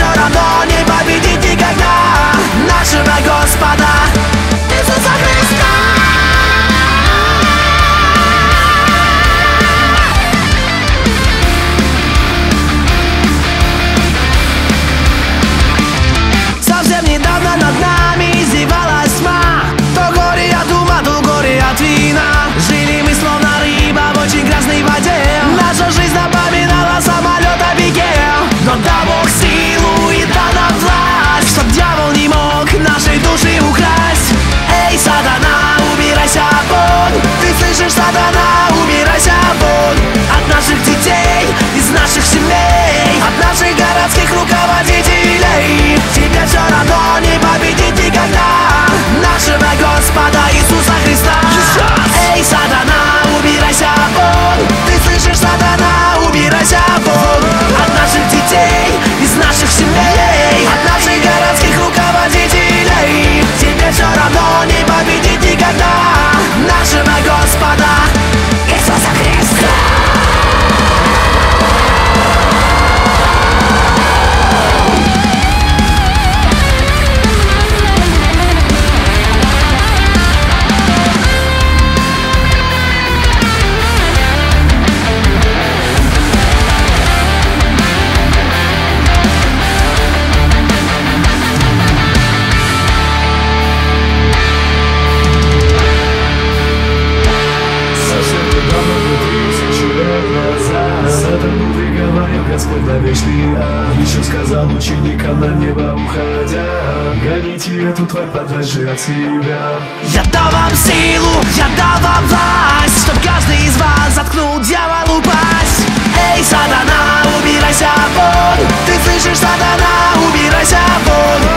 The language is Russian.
все равно не победить никогда нашего Господа Иисуса Христа. Совсем недавно над нами издевалась тьма. То горе от ума, то горе от вина. Жили мы словно рыба в очень грязной воде. Наша жизнь напоминала самолет о беге. Но дай Бог силу и дай нам власть, чтоб дьявол не мог нашей души украсть. Эй, сатана, убирайся вон. Ты слышишь, сатана, убирайся вон. От наших детей, из наших семей, от наших городских руководителей. Тебе все равно не победить никогда нашего Господа Иисуса Христа. Эй, сатана, убирайся вон. Ты слышишь, сатана, убирайся вон. От наших детей, из наших семей, от наших городских руководителей. Тебе все равно не победить никогда нашего Господа Иисуса Христа. Господь на вечный ад еще сказал ученикам на небо уходя: гоните эту тварь подальше от себя. Я дал вам силу, я дал вам власть, чтоб каждый из вас заткнул дьяволу пасть. Эй, сатана, убирайся вон. Ты слышишь, сатана, убирайся вон.